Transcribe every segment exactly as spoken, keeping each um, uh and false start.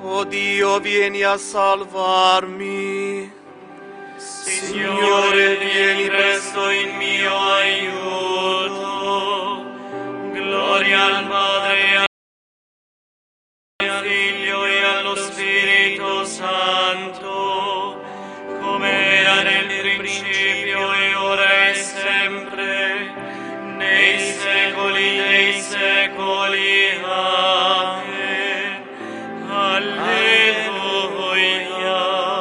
O Dio, vieni a salvarmi. Signore, vieni presto in mio aiuto. Gloria al Padre, al Figlio e allo Spirito Santo, come era nel principio e ora e sempre, nei secoli dei secoli. Amen. Alleluia.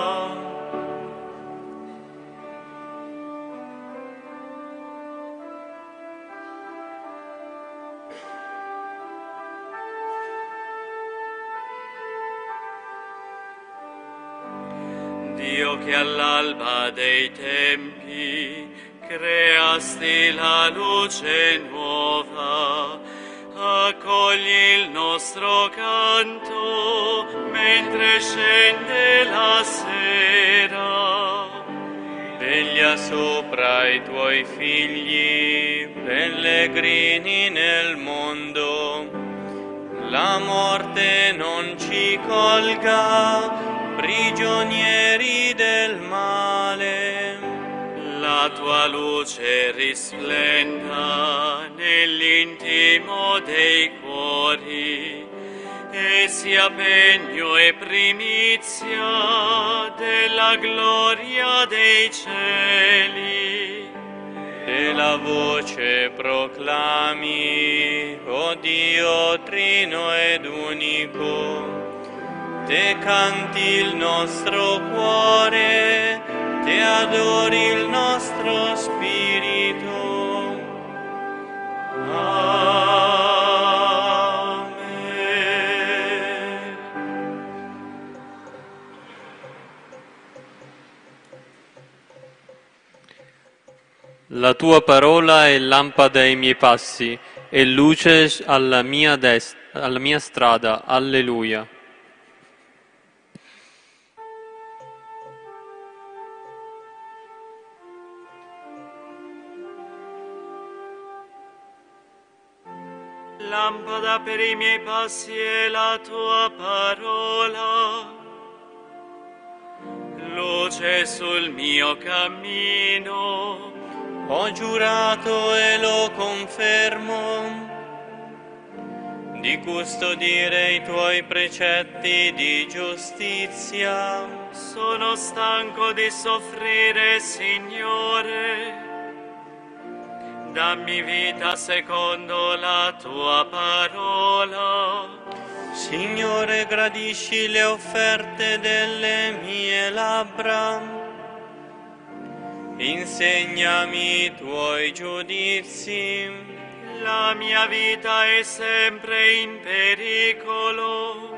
Dio, che all'alba dei tempi creasti la luce nuova, accogli il nostro canto mentre scende la sera. Veglia sopra i tuoi figli, pellegrini nel mondo. La morte non ci colga, prigionieri del male. La tua luce risplenda nell'intimo dei cuori e sia pegno e primizia della gloria dei cieli. E la voce proclami, o Dio trino ed unico. Te canti il nostro cuore, te adori il nostro spirito. Amen. La tua parola è lampada ai miei passi e luce alla mia, dest- alla mia strada. Alleluia. Lampada per i miei passi è la tua parola, luce sul mio cammino. Ho giurato e lo confermo di custodire i tuoi precetti di giustizia. Sono stanco di soffrire, Signore. Dammi vita secondo la tua parola. Signore, gradisci le offerte delle mie labbra. Insegnami i tuoi giudizi. La mia vita è sempre in pericolo,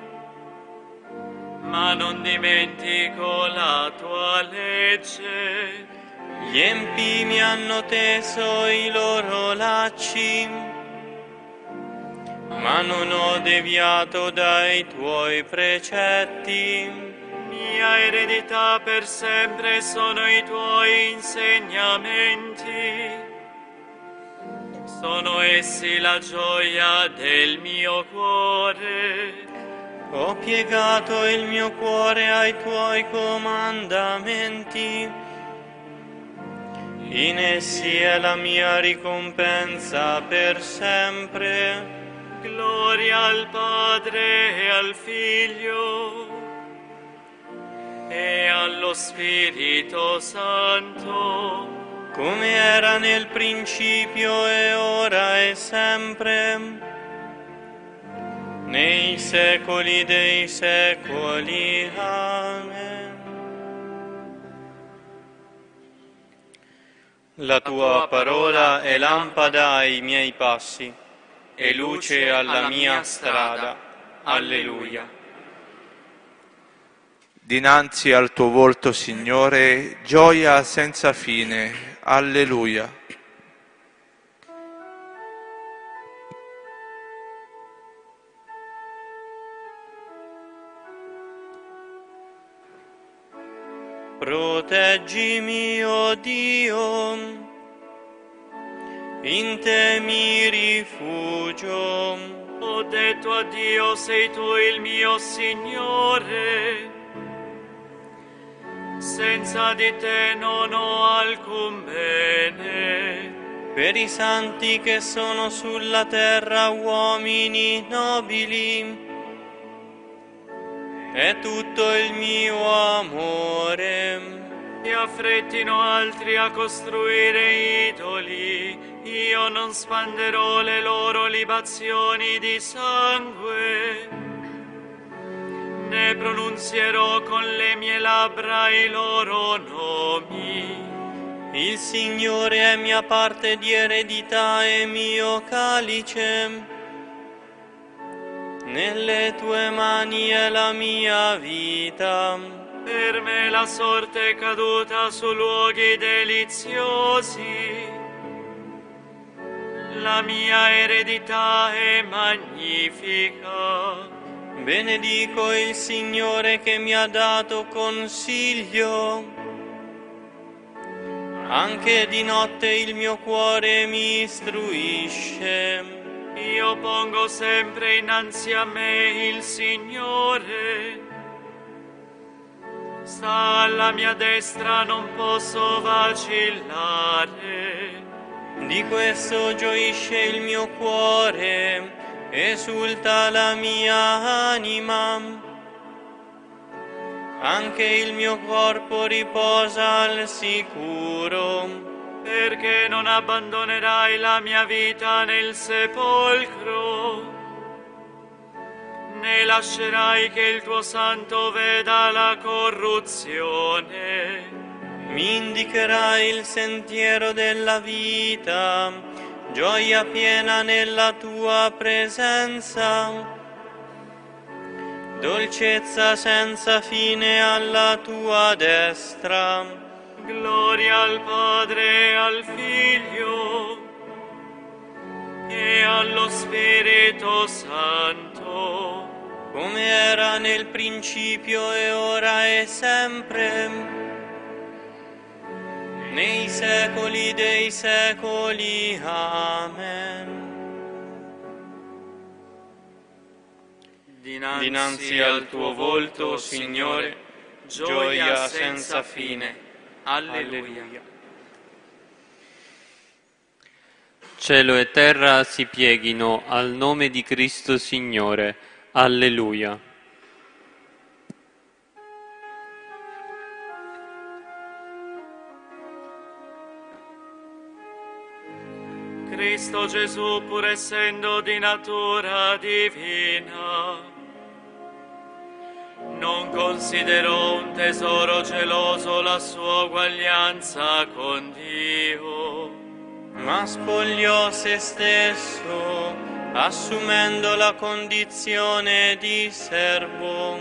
ma non dimentico la tua legge. Gli empi mi hanno teso i loro lacci, ma non ho deviato dai tuoi precetti. Mia eredità per sempre sono i tuoi insegnamenti. Sono essi la gioia del mio cuore. Ho piegato il mio cuore ai tuoi comandamenti. In essi è la mia ricompensa per sempre. Gloria al Padre e al Figlio e allo Spirito Santo, come era nel principio e ora e sempre, nei secoli dei secoli. Amen. La tua parola è lampada ai miei passi e luce alla mia strada. Alleluia. Dinanzi al tuo volto, Signore, gioia senza fine. Alleluia. Proteggimi, o Dio, in te mi rifugio. O detto a Dio, sei tu il mio Signore. Senza di te non ho alcun bene. Per i santi che sono sulla terra, uomini nobili, è tutto il mio amore. E affrettino altri a costruire idoli, io non spanderò le loro libazioni di sangue, né pronunzierò con le mie labbra i loro nomi. Il Signore è mia parte di eredità e mio calice. Nelle tue mani è la mia vita. Per me la sorte è caduta su luoghi deliziosi. La mia eredità è magnifica. Benedico il Signore che mi ha dato consiglio. Anche di notte il mio cuore mi istruisce. Io pongo sempre innanzi a me il Signore. Sta alla mia destra, non posso vacillare. Di questo gioisce il mio cuore, esulta la mia anima. Anche il mio corpo riposa al sicuro, perché non abbandonerai la mia vita nel sepolcro, né lascerai che il tuo santo veda la corruzione. Mi indicherai il sentiero della vita, gioia piena nella tua presenza. Dolcezza senza fine alla tua destra. Gloria al Padre e al Figlio e allo Spirito Santo, come era nel principio e ora e sempre, nei secoli dei secoli. Amen. Dinanzi, Dinanzi al tuo volto, Signore, gioia senza fine. Alleluia. Cielo e terra si pieghino al nome di Cristo Signore. Alleluia. Cristo Gesù, pur essendo di natura divina, non considerò un tesoro geloso la sua uguaglianza con Dio, ma spogliò se stesso, assumendo la condizione di servo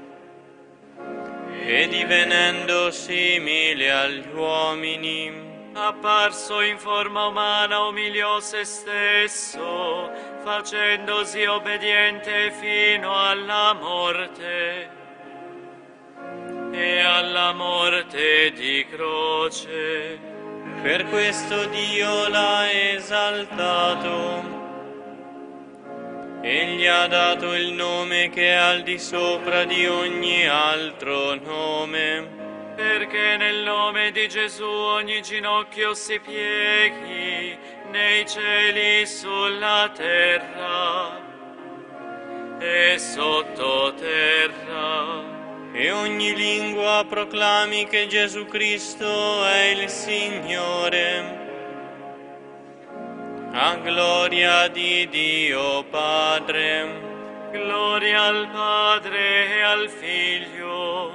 e divenendo simile agli uomini. Apparso in forma umana, umiliò se stesso, facendosi obbediente fino alla morte e alla morte di croce. Per questo Dio l'ha esaltato e gli ha dato il nome che è al di sopra di ogni altro nome, perché nel nome di Gesù ogni ginocchio si pieghi, nei cieli, sulla terra e sottoterra, e ogni lingua proclami che Gesù Cristo è il Signore, a gloria di Dio Padre. Gloria al Padre e al Figlio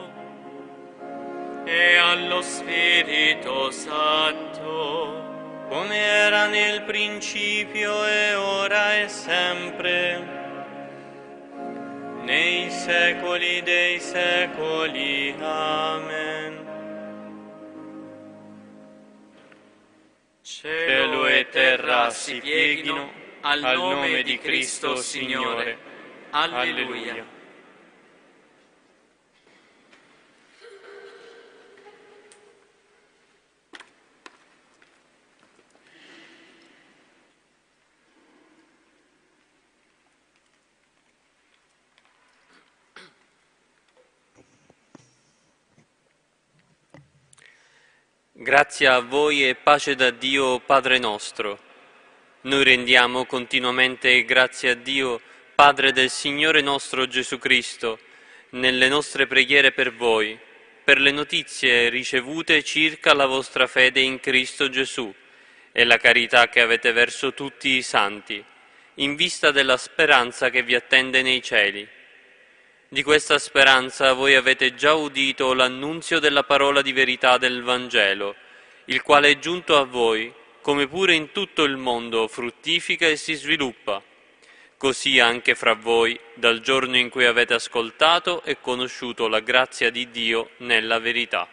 e allo Spirito Santo, come era nel principio e ora e sempre, nei secoli dei secoli. Amen. Cielo e terra si pieghino al nome di Cristo Signore. Alleluia. Grazia a voi e pace da Dio Padre nostro. Noi rendiamo continuamente grazie a Dio, Padre del Signore nostro Gesù Cristo, nelle nostre preghiere per voi, per le notizie ricevute circa la vostra fede in Cristo Gesù e la carità che avete verso tutti i santi, in vista della speranza che vi attende nei cieli. Di questa speranza voi avete già udito l'annunzio della parola di verità del Vangelo, il quale è giunto a voi, come pure in tutto il mondo fruttifica e si sviluppa. Così anche fra voi, dal giorno in cui avete ascoltato e conosciuto la grazia di Dio nella verità.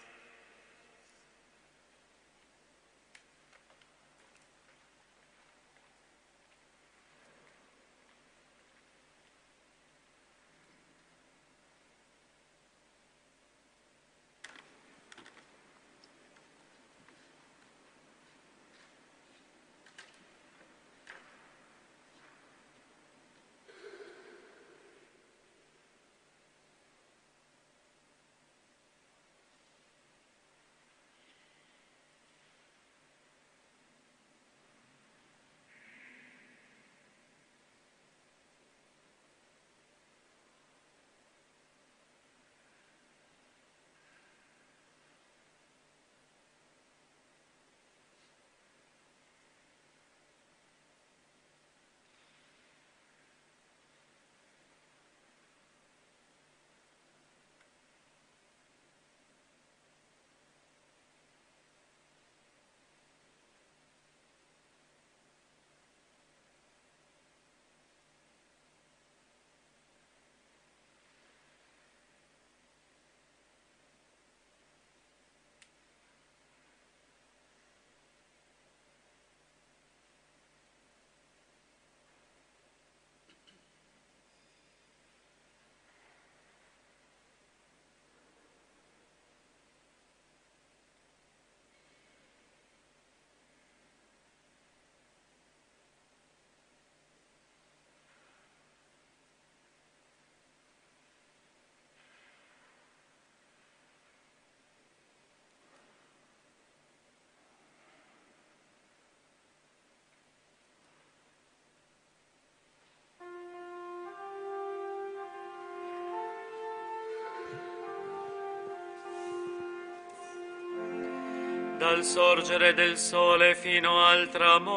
Dal sorgere del sole fino al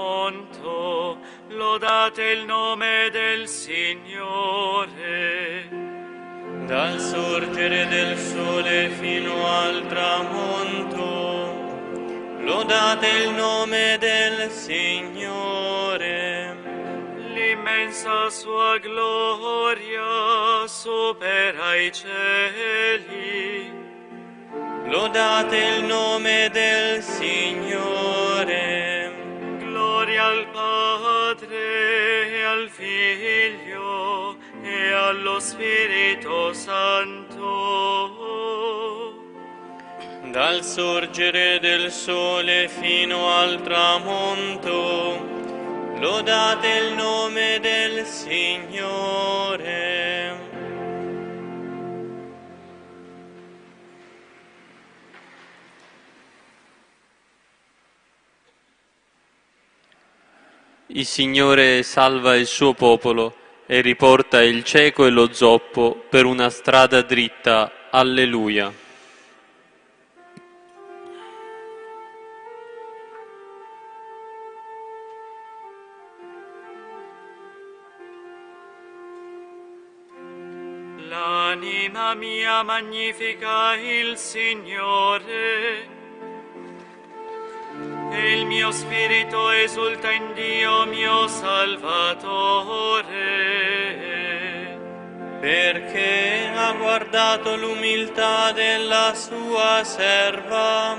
tramonto, lodate il nome del Signore. Dal sorgere del sole fino al tramonto, lodate il nome del Signore. L'immensa sua gloria supera i cieli. Lodate il nome del Signore. Gloria al Padre, e al Figlio e allo Spirito Santo. Dal sorgere del sole fino al tramonto, lodate il nome del Signore. Il Signore salva il suo popolo e riporta il cieco e lo zoppo per una strada dritta. Alleluia. L'anima mia magnifica il Signore. E il mio spirito esulta in Dio mio Salvatore, perché ha guardato l'umiltà della sua serva.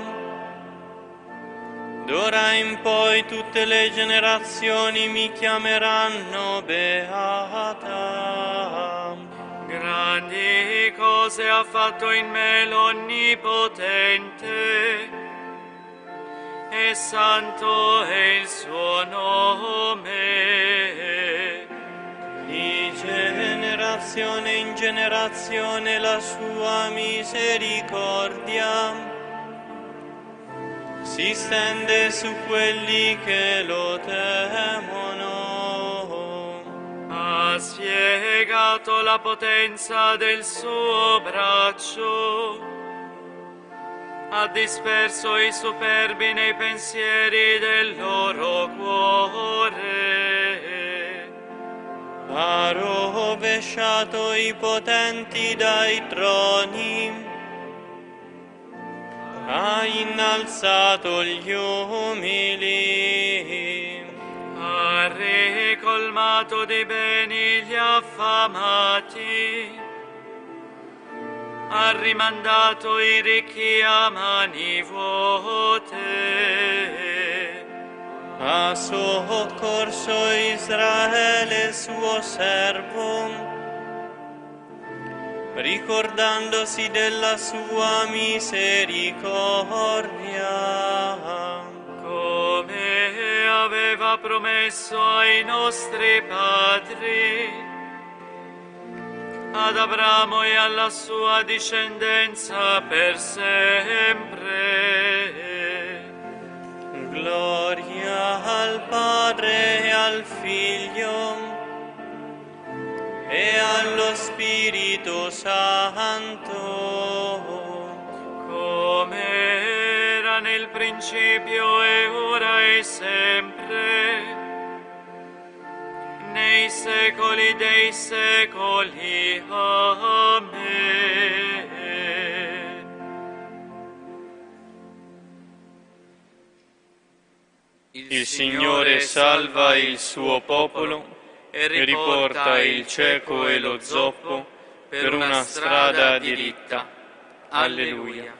D'ora in poi tutte le generazioni mi chiameranno beata. Grandi cose ha fatto in me l'Onnipotente, e santo è il suo nome. Di generazione in generazione la sua misericordia si stende su quelli che lo temono. Ha spiegato la potenza del suo braccio, ha disperso i superbi nei pensieri del loro cuore. Ha rovesciato i potenti dai troni, ha innalzato gli umili, Ha ricolmato di beni gli affamati, ha rimandato i ricchi a mani vuote. ha soccorso Israele suo servo, ricordandosi della sua misericordia, Come aveva promesso ai nostri padri, ad Abramo e alla sua discendenza per sempre. gloria al Padre e al Figlio e allo Spirito Santo, Come era nel principio e ora e sempre, nei secoli dei secoli. Amen. il Signore salva il suo popolo e riporta il cieco e lo zoppo per una strada diritta. Alleluia.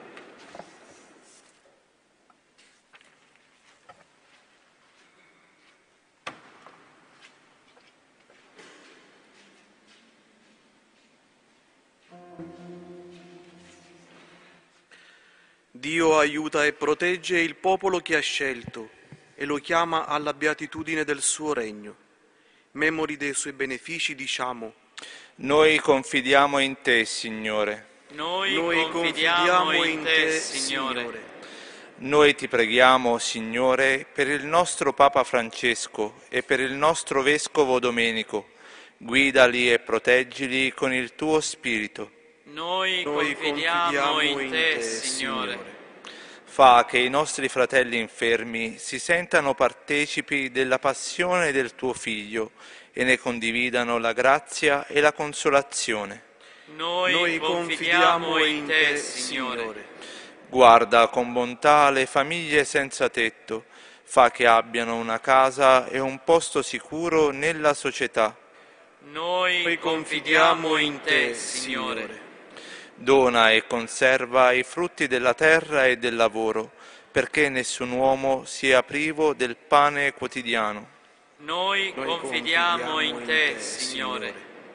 Dio aiuta e protegge il popolo che ha scelto e lo chiama alla beatitudine del suo regno. Memori dei suoi benefici diciamo: Noi confidiamo in te, Signore. Noi, Noi confidiamo in te, Signore. Noi ti preghiamo, Signore, per il nostro Papa Francesco e per il nostro Vescovo Domenico. Guidali e proteggili con il tuo Spirito. Noi, Noi confidiamo in te, Signore. Fa che i nostri fratelli infermi si sentano partecipi della passione del tuo Figlio e ne condividano la grazia e la consolazione. Noi, Noi confidiamo in te, Signore. Guarda con bontà le famiglie senza tetto, fa che abbiano una casa e un posto sicuro nella società. Noi, Noi confidiamo in te, Signore. Dona e conserva i frutti della terra e del lavoro, perché nessun uomo sia privo del pane quotidiano. Noi, Noi confidiamo in te, Signore.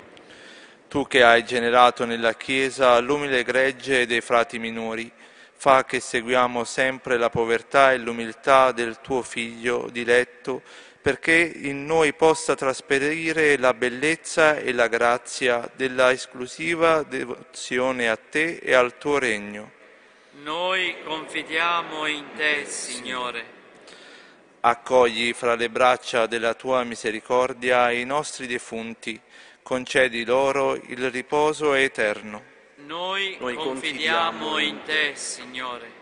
Tu che hai generato nella Chiesa l'umile gregge dei frati minori, fa che seguiamo sempre la povertà e l'umiltà del tuo Figlio diletto, perché in noi possa trasparire la bellezza e la grazia della esclusiva devozione a te e al tuo regno. Noi confidiamo in te, Signore. Accogli fra le braccia della tua misericordia i nostri defunti, concedi loro il riposo eterno. Noi, Noi confidiamo in te, Signore.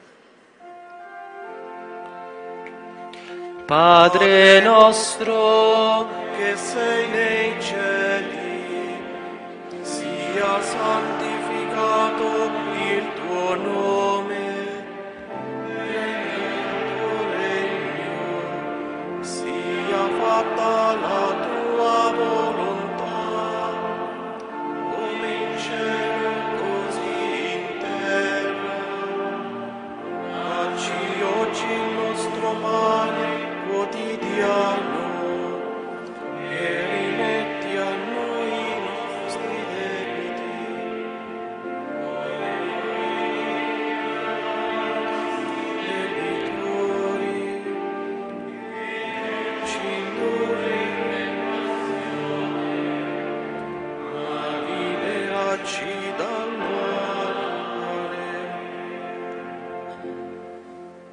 Padre nostro, che sei nei cieli, sia santificato il tuo nome, venga il tuo regno, sia fatta la tua volontà, come in cielo così in terra. Dacci oggi il nostro pane quotidiano e rimetti a noi i nostri debiti, debitori, ci indurre in tentazione, ma liberaci dal male.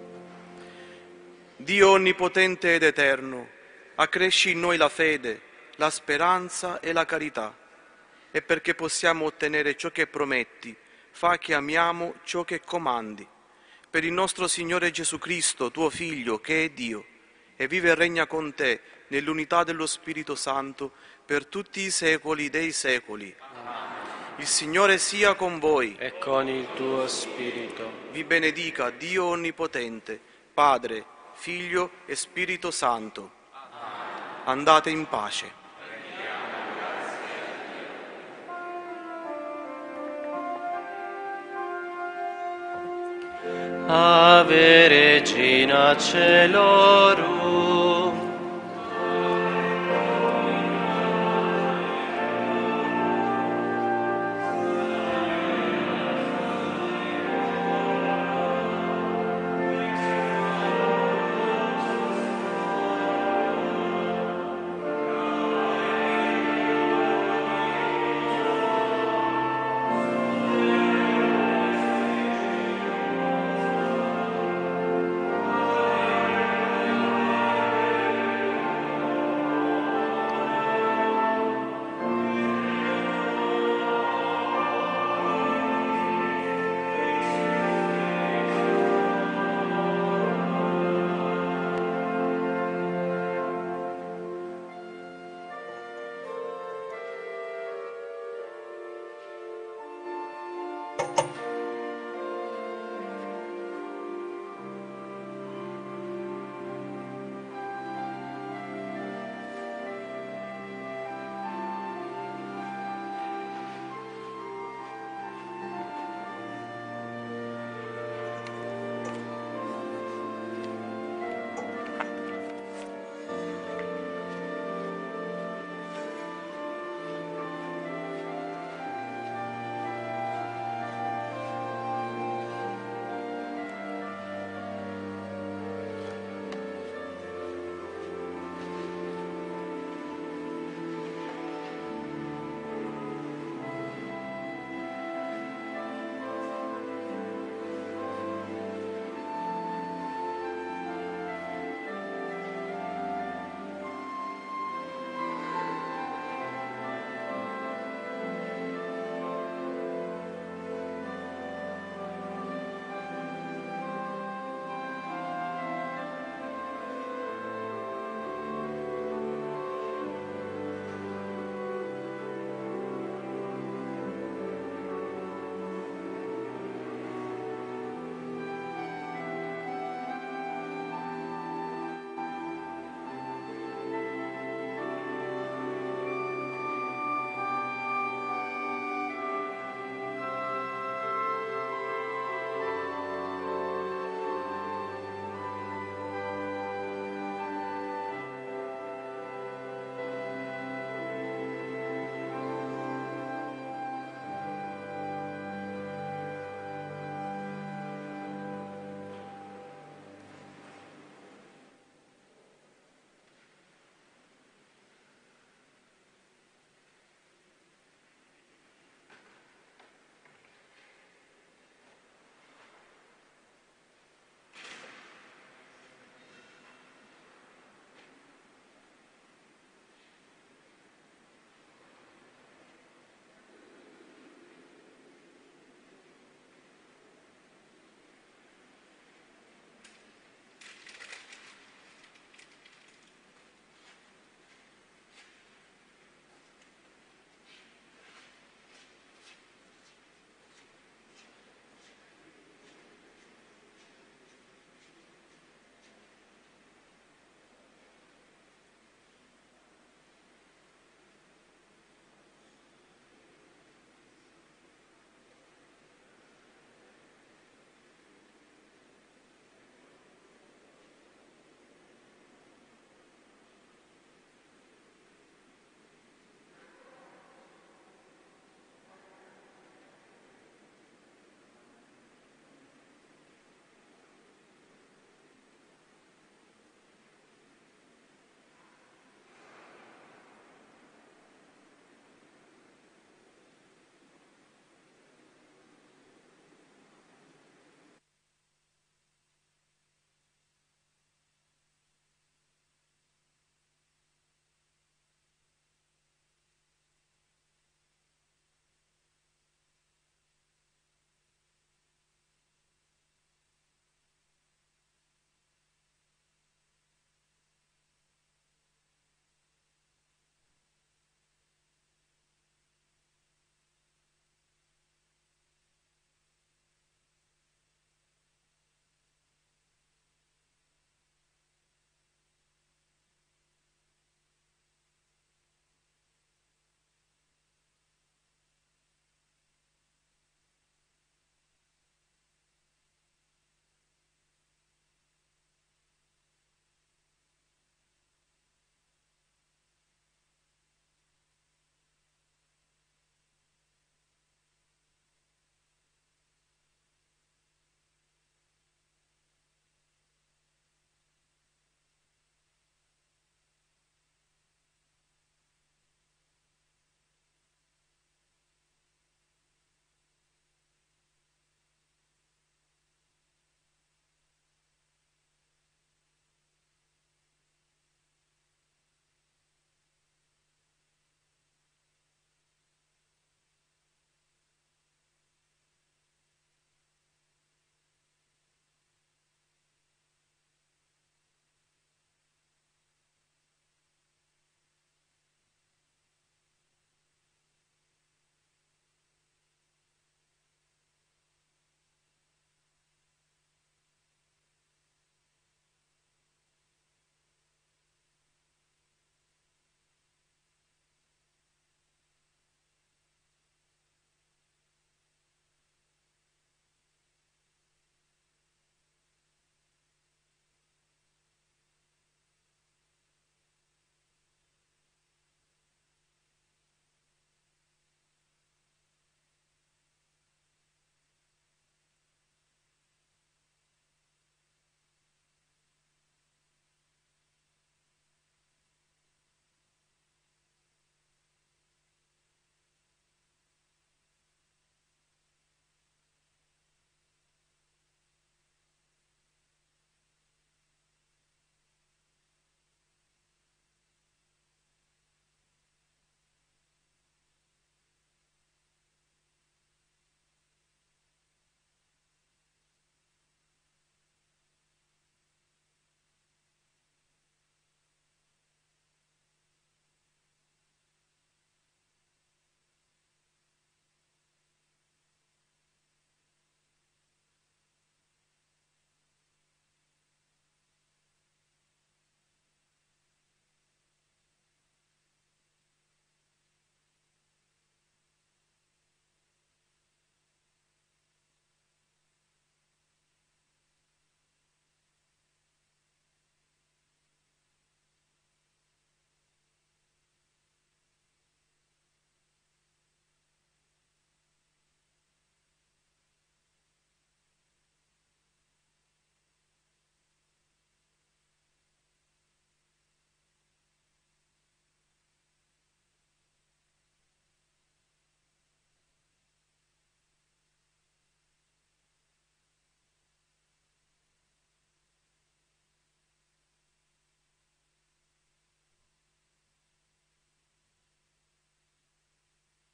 Dio onnipotente ed eterno, accresci in noi la fede, la speranza e la carità, e perché possiamo ottenere ciò che prometti, fa che amiamo ciò che comandi. Per il nostro Signore Gesù Cristo, tuo Figlio, che è Dio, e vive e regna con te nell'unità dello Spirito Santo per tutti i secoli dei secoli. Il Signore sia con voi. E con il tuo spirito. Vi benedica Dio Onnipotente, Padre, Figlio e Spirito Santo. Andate in pace. Ave Regina Caelorum,